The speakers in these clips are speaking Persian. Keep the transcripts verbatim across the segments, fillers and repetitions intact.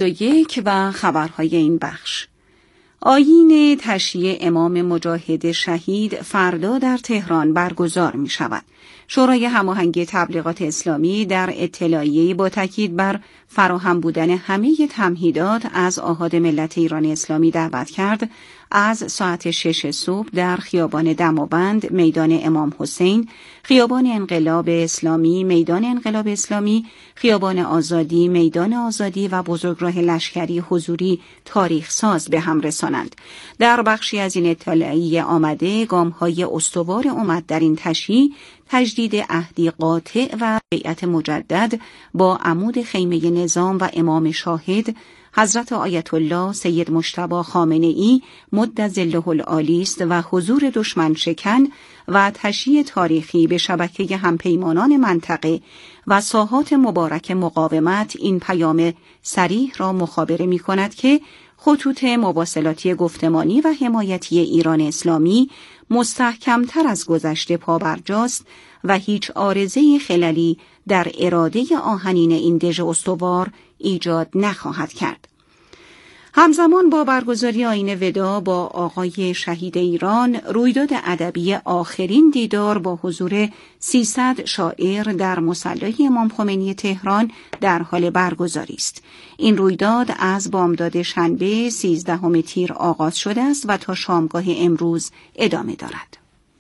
یک و خبرهای این بخش. آیین تشییع امام مجاهد شهید فردا در تهران برگزار می شود. شورای هماهنگی تبلیغات اسلامی در اطلاعیه‌ای با تاکید بر فراهم بودن همه تمهیدات از آحاد ملت ایران اسلامی دعوت کرد از ساعت شش صبح در خیابان دماوند، میدان امام حسین، خیابان انقلاب اسلامی، میدان انقلاب اسلامی، خیابان آزادی، میدان آزادی و بزرگراه لشکری حضوری تاریخ ساز به هم رسانند. در بخشی از این اطلاعیه آمده گام‌های استوار امت در این تشییع تجدید عهدی قاطع و بیعت مجدد با عمود خیمه نظام و امام شاهد حضرت آیت الله سید مجتبی خامنه‌ای مد ظله العالی است و حضور دشمن شکن و تشییع تاریخی به شبکه همپیمانان منطقه و ساحات مبارک مقاومت این پیام صریح را مخابره می‌کند که خطوط مواصلاتی گفتمانی و حمایتی ایران اسلامی مستحکمتر از گذشته پابرجاست و هیچ عارضه خللی در اراده آهنین این دژ استوار ایجاد نخواهد کرد. همزمان با برگزاری آیین وداع با آقای شهید ایران، رویداد ادبی آخرین دیدار با حضور سیصد شاعر در مصلی امام خمینی تهران در حال برگزاری است. این رویداد از بامداد شنبه سیزدهم تیر آغاز شده است و تا شامگاه امروز ادامه دارد.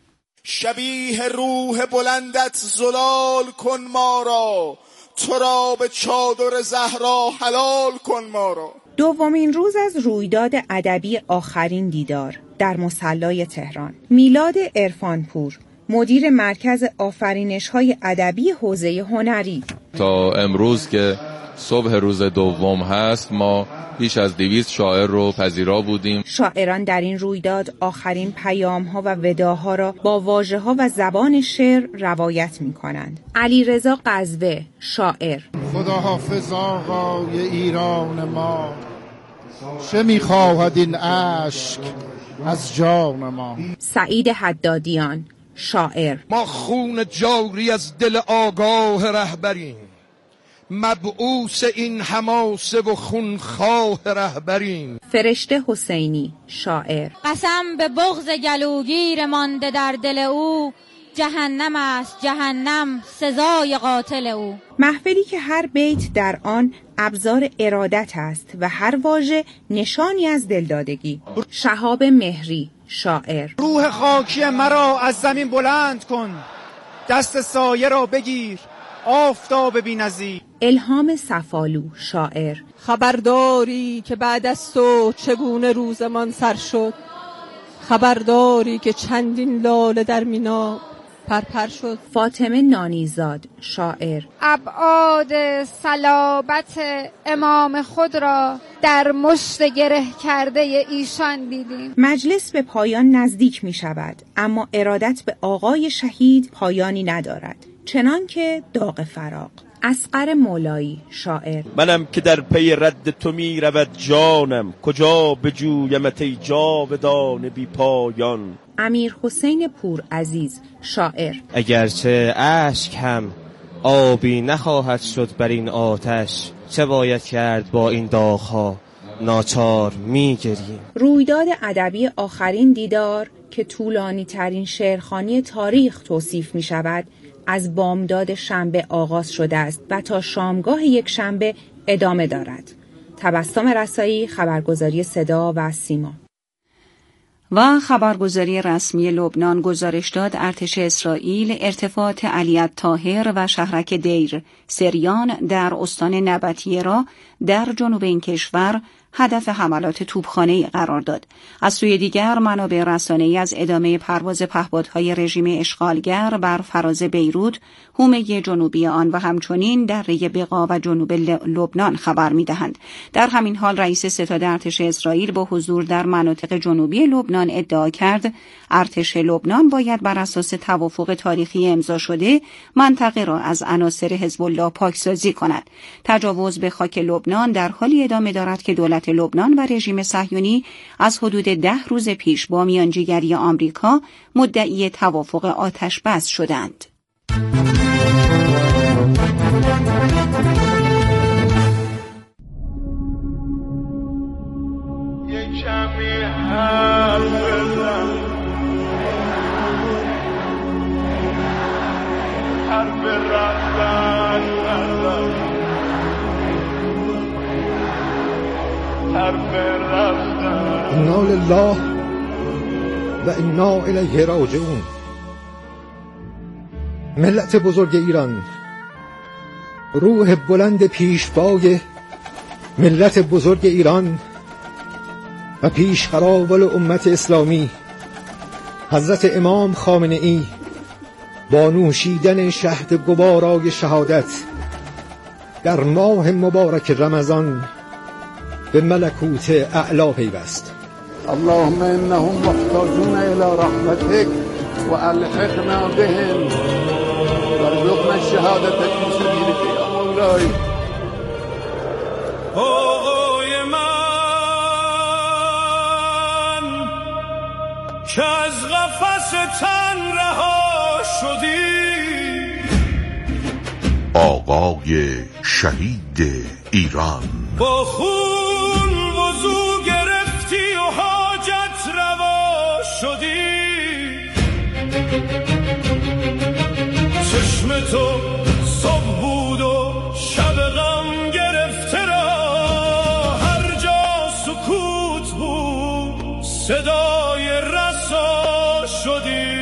شبیه روح بلندت زلال کن ما را، تو را به چادر زهرا حلال کن ما را. دومین روز از رویداد ادبی آخرین دیدار در مصلی تهران. میلاد عرفانپور، مدیر مرکز آفرینش‌های ادبی حوزه هنری: تا امروز که صبح روز دوم هست ما بیش از دویست شاعر رو پذیرا بودیم. شاعران در این رویداد آخرین پیام‌ها و وداع‌ها را با واژه‌ها و زبان شعر روایت می‌کنند. علیرضا قزوه، شاعر: خدا حافظ آقای ایران ما، چه می‌خواهد این اشک از جان ما. سعید حدادیان، شاعر: ما خون جاری از دل آگاه رهبریم، مبعوث این حماسه و خونخواه رهبریم. فرشته حسینی، شاعر: قسم به بغض گلوگیر مانده در دل او، جهنم است جهنم سزای قاتل او. محفلی که هر بیت در آن ابزار ارادت است و هر واژه نشانی از دلدادگی. شهاب مهری، شاعر: روح خاکی مرا از زمین بلند کن، دست سایه را بگیر آفتاب بی‌نظیر. الهام صفالو، شاعر: خبرداری که بعد از تو چگونه روزمان سر شد، خبرداری که چندین لاله در مینا پرپر شد. فاطمه نانیزاد، شاعر: ابعاد صلابت امام خود را در مشت گره کرده ایشان دیدیم. مجلس به پایان نزدیک می شود، اما ارادت به آقای شهید پایانی ندارد، چنان که داغ فراق. اصغر مولایی، شاعر: منم که در پی رد تو می رود جانم، کجا بجویمت ای جاودان بی پایان. امیر حسین پور عزیز، شاعر: اگرچه اشک هم آبی نخواهد شد بر این آتش، چه باید کرد با این داغ‌ها، ناچار می گریم. رویداد ادبی آخرین دیدار که طولانی ترین شعرخوانی تاریخ توصیف می شود از بامداد شنبه آغاز شده است و تا شامگاه یک شنبه ادامه دارد. تبسم رسایی، خبرگزاری صدا و سیما. و خبرگزاری رسمی لبنان گزارش داد ارتش اسرائیل ارتفاعات علی الطاهر و شهرک دیر سریان در استان نبطیه را در جنوب این کشور هدف حملات توپخانه‌ای قرار داد. از سوی دیگر منابع رسانه‌ای از ادامه پرواز پهپادهای رژیم اشغالگر بر فراز بیروت، حومه جنوبی آن و همچنین دره بقا و جنوب لبنان خبر می‌دهند. در همین حال رئیس ستاد ارتش اسرائیل با حضور در مناطق جنوبی لبنان ادعا کرد ارتش لبنان باید بر اساس توافق تاریخی امضا شده منطقه را از عناصر حزب الله پاکسازی کند. تجاوز به خاک لبنان در حالی ادامه دارد که دولت لبنان و رژیم صهیونی از حدود ده روز پیش با میانجیگری آمریکا مدعی توافق آتش بس شدند. انا لله و انا الیه راجعون. ملت بزرگ ایران، روح بلند پیشوای ملت بزرگ ایران و پیشقراول امت اسلامی حضرت امام خامنه ای با نوشیدن شهد گوارای شهادت در ماه مبارک رمضان به ملکوت اعلا پیوست. اللهم انهم محتاجون الى رحمتك والحقنا بهم وارزقنا الشهاده في سبيلك يا مولاي. آقای من که از قفس تن رها شدی، آقای شهید ایران، با خون وضو گرفتی و حاجت روا شدی، چشم تو صبح بود و شب غم گرفته را، هر جا سکوت بود صدای رسا شدی.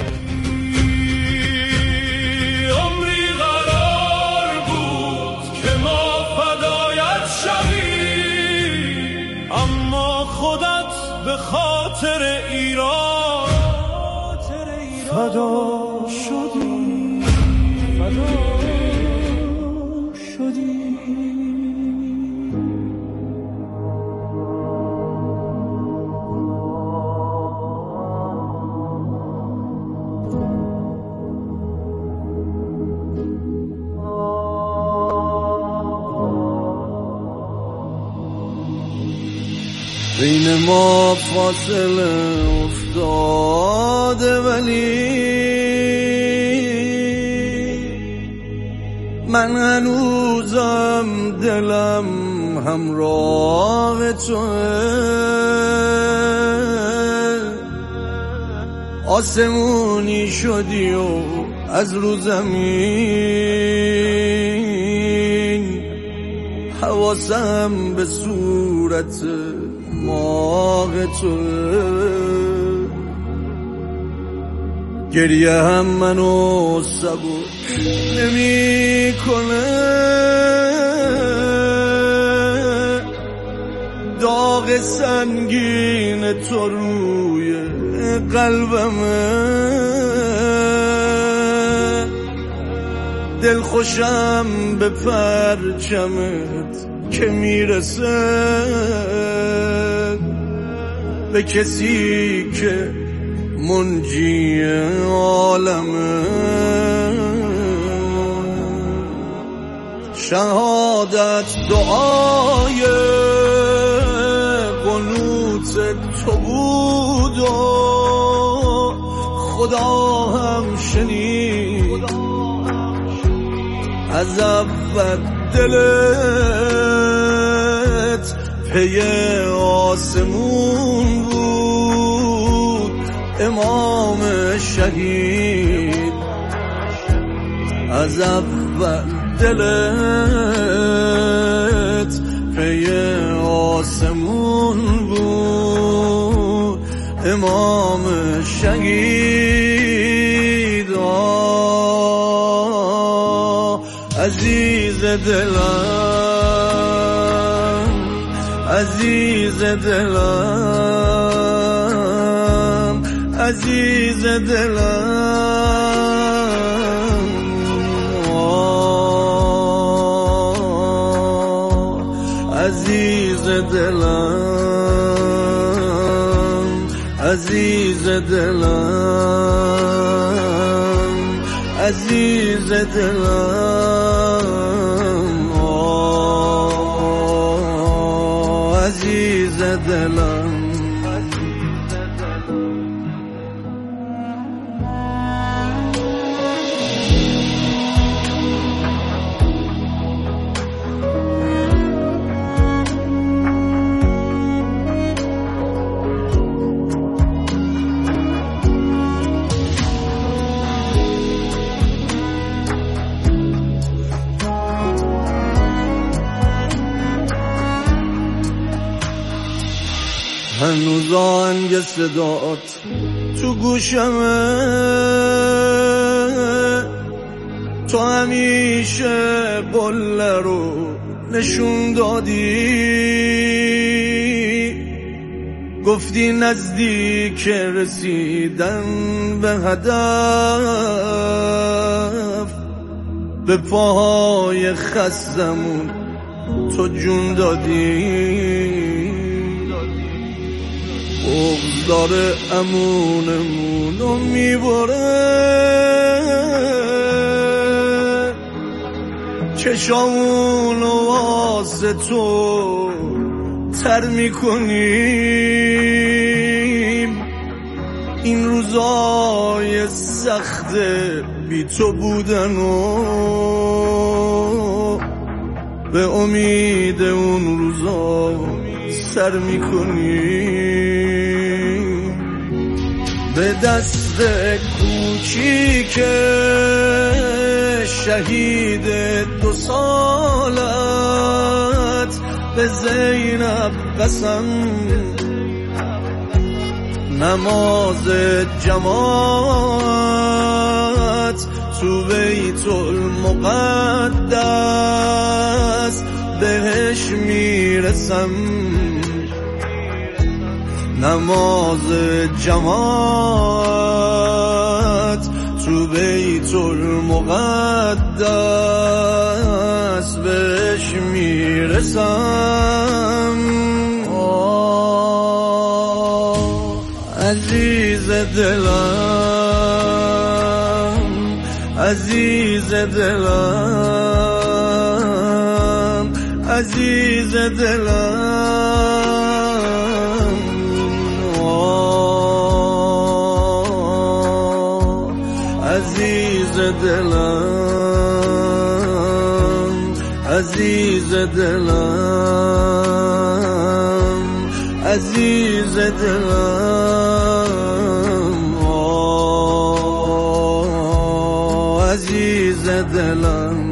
به خاطر ایران فدا شدی، فدا شدی. بین ما فاصله افتاده ولی من هنوزم دلم همراه توه. آسمونی شدی و از رو زمین حواسم به صورت ماه تو، گریه هم منو سبک نمی کنه، داغ سنگین تو روی قلبمه، دل خوشم به پرچمت که میرسه به کسی که منجی عالمه. شهادت دعای قنوت تو بود و خدا هم شنید، از اول دلت پی آسمون بود. امام شهید از اول دلت پی آسمون بود. امام شهید آه عزیز دلم، عزیز دلم، عزیز دلم، عزیز دلم، عزیز دلم، عزیز دلم، عزیز دلم. هنوز آهنگ صدات تو گوشمه، تو همیشه قله رو نشون دادی، گفتی نزدیک رسیدن به هدف، به پاهای خستمون تو جون دادی. بغض داره امونمونو میبره، چشامونو واسه تو تر میکنیم، این روزای سخت بی تو بودن و به امید اون روزا سر میکنیم. به دست کوچیک شهید دو سالت به زینب قسم، نماز جماعت تو بیت المقدس بهش میرسم، نماز جماعت تو بیت المقدس بهش میرسم. عزیز دلم، عزیز دلم، عزیز دلم، عزیز دلم، عزیز دلم، عزیز دلم، آه عزیز دلم.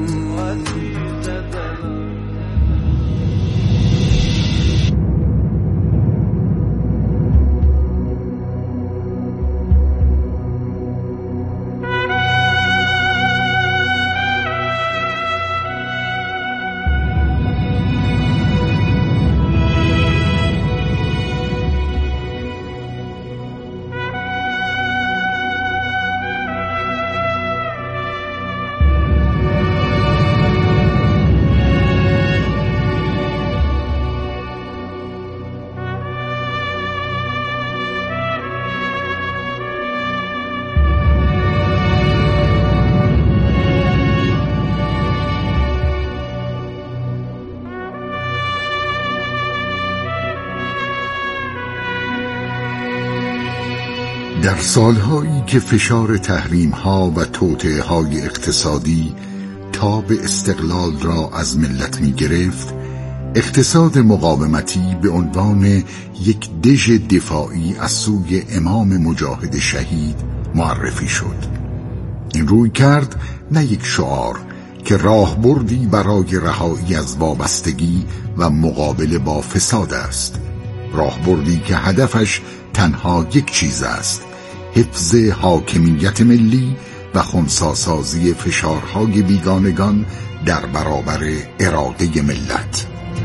در سالهایی که فشار تحریم‌ها و توطئه‌های اقتصادی تاب استقلال را از ملت می‌گرفت، اقتصاد مقاومتی به عنوان یک دژ دفاعی از سوی امام مجاهد شهید معرفی شد. این روی کرد نه یک شعار که راهبردی برای رهایی از وابستگی و مقابله با فساد است، راهبردی که هدفش تنها یک چیز است: حفظ حاکمیت ملی و خنثی‌سازی فشارهای بیگانگان در برابر اراده ملت.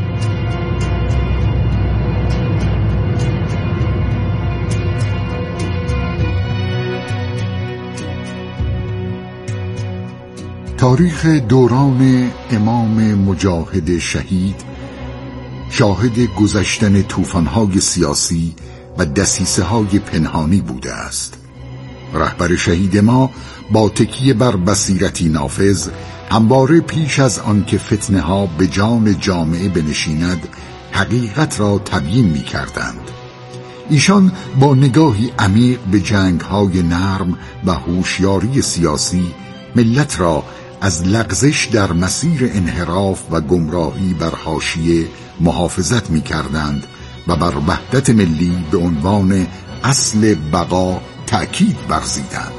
تاریخ دوران امام مجاهد شهید شاهد گذشتن طوفان‌های سیاسی و دسیسه‌های پنهانی بوده است. رهبر شهید ما با تکیه بر بصیرتی نافذ همواره پیش از آنکه فتنه‌ها به جان جامعه بنشیند حقیقت را تبیین می‌کردند. ایشان با نگاهی عمیق به جنگ‌های نرم و هوشیاری سیاسی ملت را از لغزش در مسیر انحراف و گمراهی بر حاشیه محافظت می‌کردند و بر وحدت ملی به عنوان اصل بقا تأکید ورزیدند.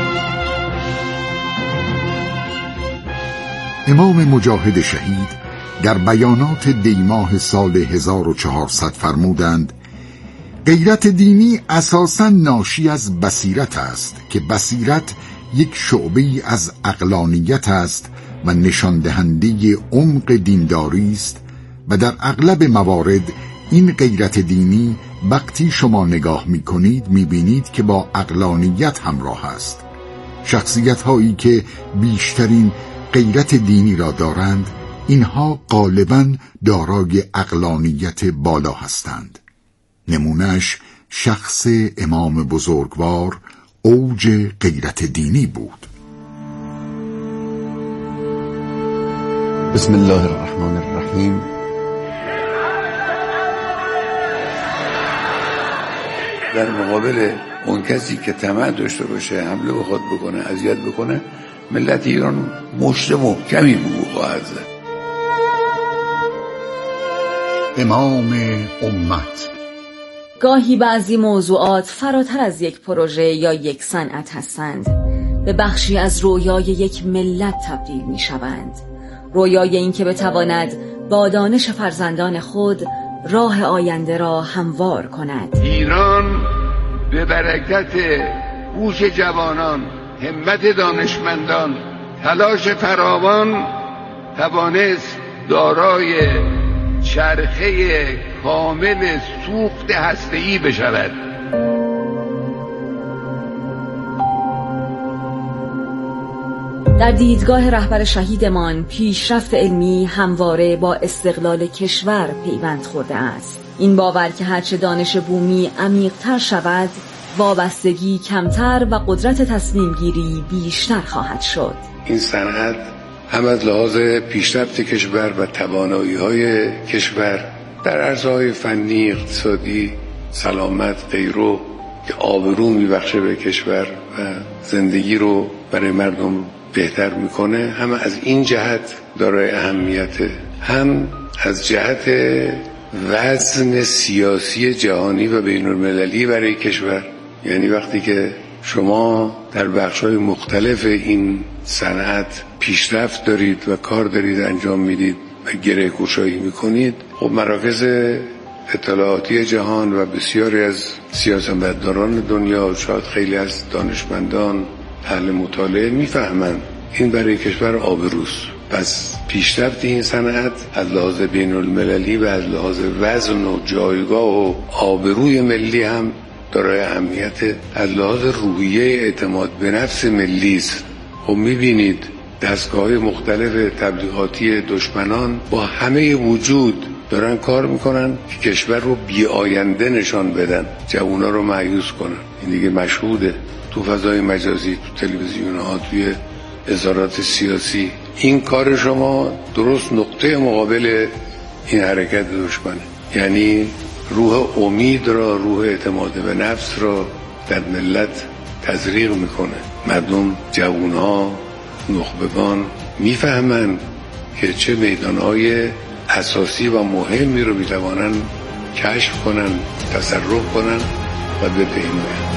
امام مجاهد شهید در بیانات دیماه سال هزار و چهارصد فرمودند غیرت دینی اساساً ناشی از بصیرت است که بصیرت یک شعبه‌ای از عقلانیت است و نشان دهنده عمق دینداری است و در اغلب موارد این غیرت دینی وقتی شما نگاه می کنید می بینید که با عقلانیت همراه است. شخصیت هایی که بیشترین غیرت دینی را دارند اینها غالباً دارای عقلانیت بالا هستند. نمونهش شخص امام بزرگوار اوج غیرت دینی بود. بسم الله الرحمن الرحیم. در مقابل اون کسی که طمع داشته باشه حمله به خود بکنه، اذیت بکنه، ملت ایران مشت محکمی به خواهد زد. امام امت. گاهی بعضی موضوعات فراتر از یک پروژه یا یک صنعت هستند، به بخشی از رویای یک ملت تبدیل می شوند. رویای این که بتواند با دانش فرزندان خود راه آینده را هموار کند. ایران به برکت هوش جوانان، همت دانشمندان، تلاش فراوان توانست دارای چرخه کامل سوخت هسته‌ای بشود. در دیدگاه رهبر شهیدمان پیشرفت علمی همواره با استقلال کشور پیوند خورده است. این باور که هرچه دانش بومی عمیق‌تر شود، وابستگی کمتر و قدرت تصمیم گیری بیشتر خواهد شد. این صنعت هم از لحاظ پیشرفت کشور و توانایی‌های کشور در عرصه‌های فنی، اقتصادی، سلامت، غیره که آبرو میبخشه به کشور و زندگی رو برای مردم بهتر میکنه، هم از این جهت دارای اهمیته، هم از جهت وزن سیاسی جهانی و بین المللی برای کشور. یعنی وقتی که شما در بخش‌های مختلف این صنعت پیشرفت دارید و کار دارید انجام میدید و گره گشایی میکنید، خب مراکز اطلاعاتی جهان و بسیاری از سیاستمداران دنیا، شاید خیلی از دانشمندان اهل مطالعه میفهمند این برای کشور آبروست. پس پیشرفت این صنعت از لحاظ بین المللی و از لحاظ وزن و جایگاه و آبروی ملی هم دارای اهمیت، از لحاظ روحیه اعتماد به نفس ملی است. خب میبینید دستگاه‌های مختلف تبلیغاتی دشمنان با همه وجود دارن کار میکنن که کشور رو بی آینده نشان بدن، جوونا رو مایوس کنن. این دیگه مشهوده تو فضای مجازی، تو تلویزیون ها، توی اظهارات سیاسی. این کار شما درست نقطه مقابل این حرکت دشمنه. یعنی روح امید را، روح اعتماد به نفس را در ملت تزریق میکنه. مردم، جوانها، نخبگان میفهمن که چه میدانهای اساسی و مهمی رو میتوانن کشف کنن، تصرف کنن و بپیمونن.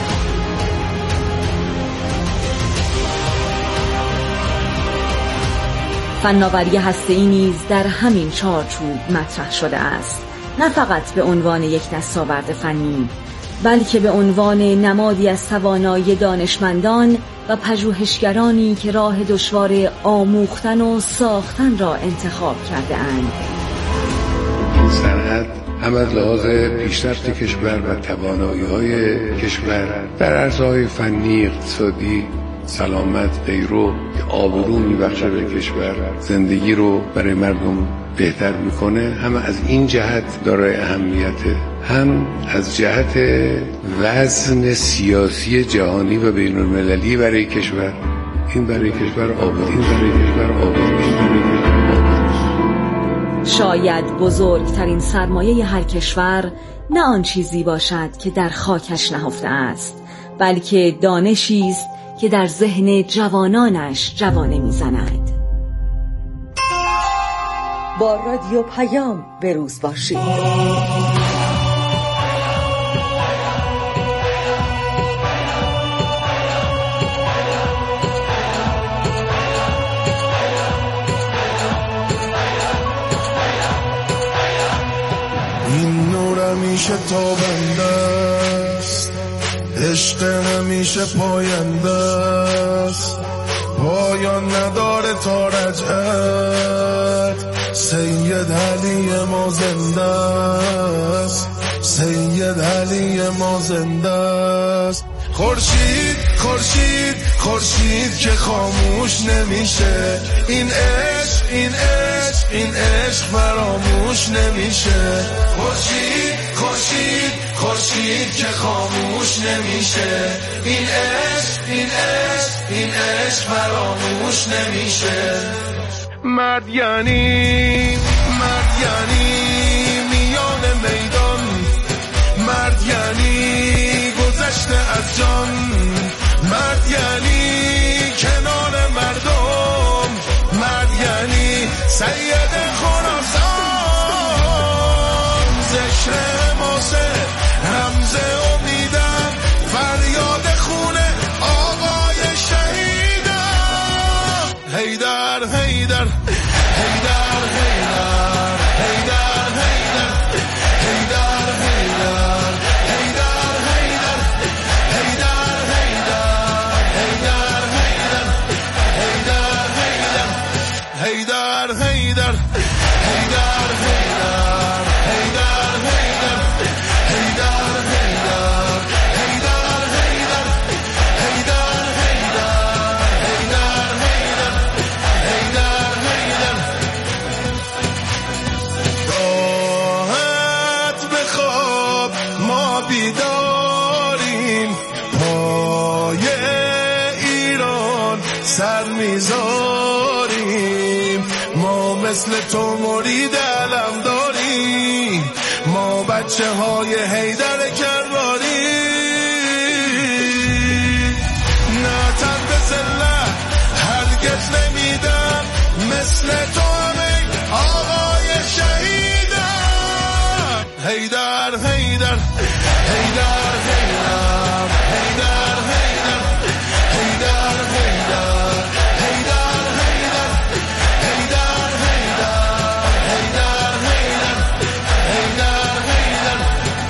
فناوری هسته‌ای نیز در همین چارچوب مطرح شده است، نه فقط به عنوان یک دستاورد فنی، بلکه به عنوان نمادی از توانایی دانشمندان و پژوهشگرانی که راه دشوار آموختن و ساختن را انتخاب کرده اند. این صنعت هم از لحاظ پیشرفت کشور و توانایی‌های کشور در عرصه‌های فنی، اقتصادی، سلامت، غیره که آبرو میبخشه به کشور، زندگی رو برای مردم بهتر میکنه، هم از این جهت دارای اهمیته، هم از جهت وزن سیاسی جهانی و بین المللی برای کشور. این برای کشور آبرو، این برای کشور آبرو. شاید بزرگترین سرمایه هر کشور نه آن چیزی باشد که در خاکش نهفته است، بلکه دانشی است که در ذهن جوانانش جوانه میزند. با رادیو پیام بروز باشید. همیشه تابنده است، عشق همیشه پاینده است، پایان نداره تا رجعت. سید علی ما زنده است، سید علی ما زنده است. خورشید خورشید خورشید که خاموش نمیشه، این عشق این عشق این عشق فراموش نمیشه. خورشید خورشید خورشید که خاموش نمیشه، این عشق این عشق این عشق فراموش نمیشه. مرد یعنی مرد یعنی میان میدان، مرد یعنی گذشته از جان، مرد یعنی کنار مردم، مرد یعنی سید خراسان. ذکر حماسه رمز امیدم، فریاد خونه آقای شهیدم. حیدر حیدر حیدر حیدر حیدر حیدر حیدر حیدر حیدر حیدر حیدر حیدر حیدر حیدر بیداریم پای ایران سر میذاریم، ما مثل تو مرید علم داریم، ما بچه های حیدر کراری. نه تن به ذلت هرگز نمیدم، مثل تو همه آقای شهیدم. حیدر حیدر حیدر حیدر حیدر حیدر حیدر حیدر حیدر حیدر حیدر حیدر حیدر حیدر.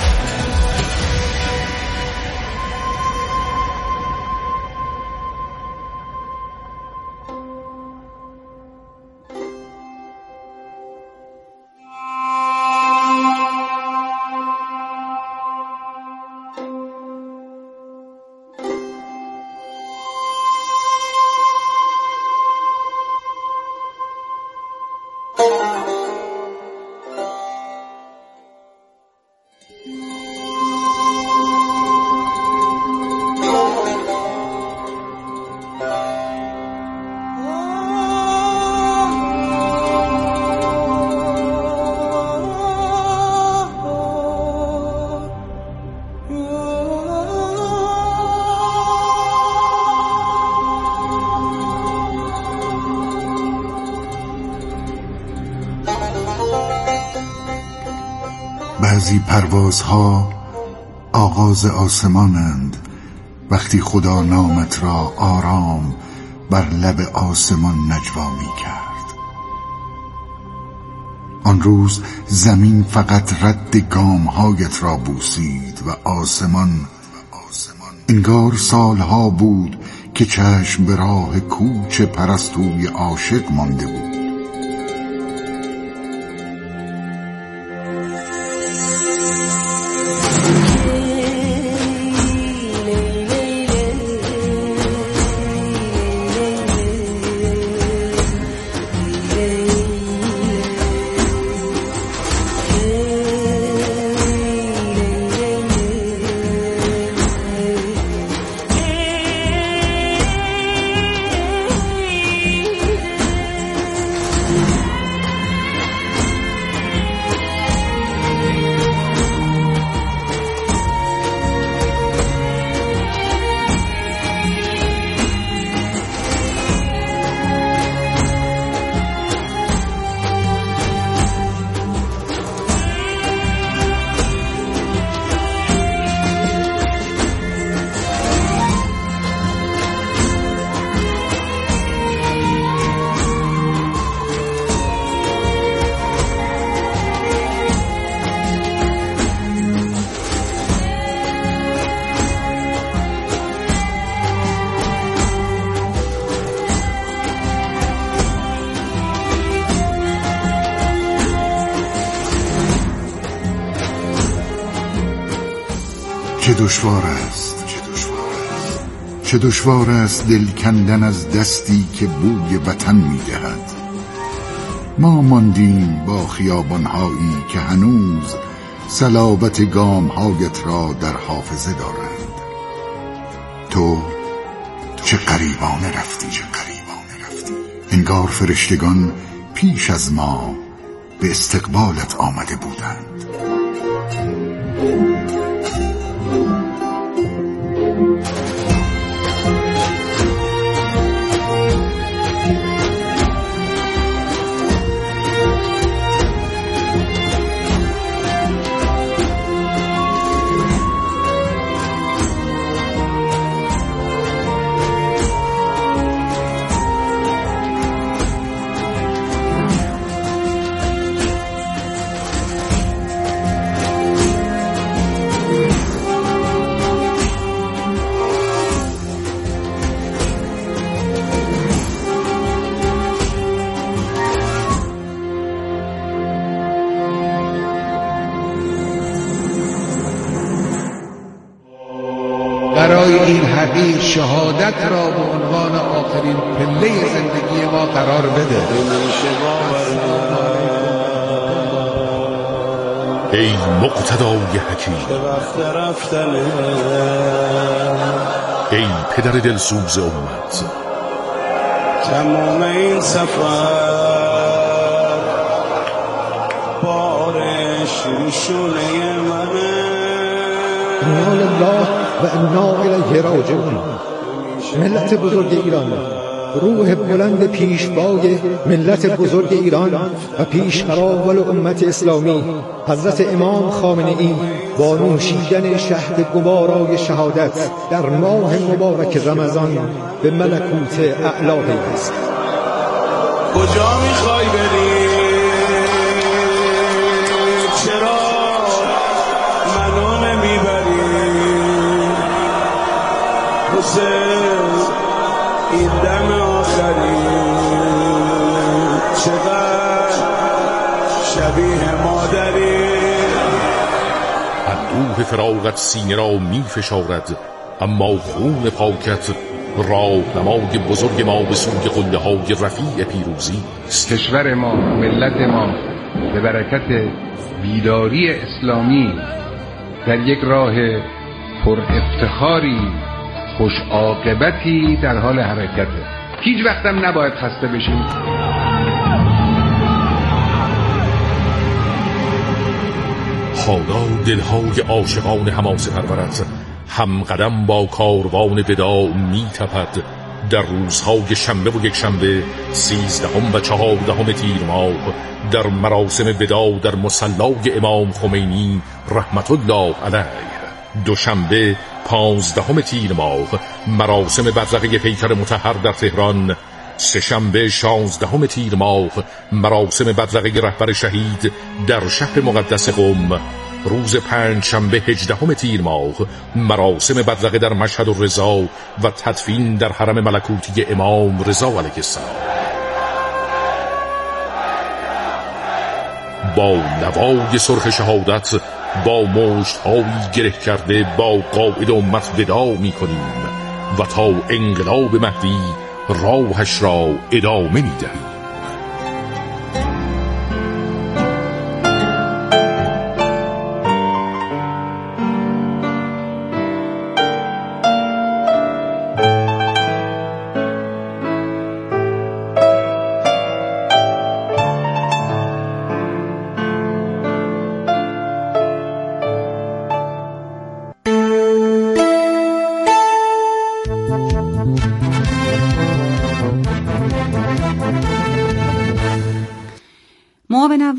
بعضی پروازها آغاز آسمانند، وقتی خدا نامت را آرام بر لب آسمان نجوا می کرد. آن روز زمین فقط رد گامهایت را بوسید و آسمان انگار سالها بود که چشم به راه کوچ پرستوی عاشق مانده بود. چه دشوار است چه دشوار است دل کندن از دستی که بوی وطن می‌دهد. ما ماندیم با خیابان‌هایی که هنوز صلابت گام‌هایت را در حافظه دارند. تو چه غریبانه رفتی چه غریبانه رفتی انگار فرشتگان پیش از ما به استقبالت آمده بودند. برای این حقیر شهادت را به عنوان آخرین پله زندگی ما قرار بده. ای مقتدای حکیم، ای پدر دلسوز امت، تمام این سفر بارش شونه منه. انا لله و انا الیه راجعون. ملت بزرگ ایران، روح بلند پیشوای ملت بزرگ ایران و پیشقراول امت اسلامی حضرت امام خامنه‌ای با نوشیدن شهد گوارای شهادت در ماه مبارک رمضان به ملکوت اعلی پیوست. کجا میخوای بری؟ چرا منو نمیبری؟ حسین این دم آخری چقدر شبیه مادری. اندوه فراغت سینه را می فشارد، اما خون پاکت راهنمای بزرگ ما به سوی قله های رفیع پیروزی است. کشور ما، ملت ما به برکت بیداری اسلامی در یک راه پر افتخاری خوش عاقبتی در حال حرکته. هیچ وقتم نباید خسته بشیم. حالا دلهای عاشقان حماسه پرورت هم قدم با کاروان وداع می تپد در روزهای شنبه و یک شنبه سیزدهم و چهاردهم تیر ماه در مراسم وداع در مصلی امام خمینی رحمت الله علیه. دوشنبه پانزدهم تیر ماه مراسم بدرقه پیکر مطهر در تهران. سه‌شنبه شانزدهم تیر ماه مراسم بدرقه رهبر شهید در شهر مقدس قم. روز پنج شنبه هجدهم تیر ماه مراسم بدرقه در مشهد و رضا و تدفین در حرم ملکوتی امام رضا علیه السلام. با نوای سرخ شهادت با مشت‌هایی گره کرده با قائد امت وداع می‌کنیم و تا انقلاب مهدی راهش را ادامه می‌دهیم.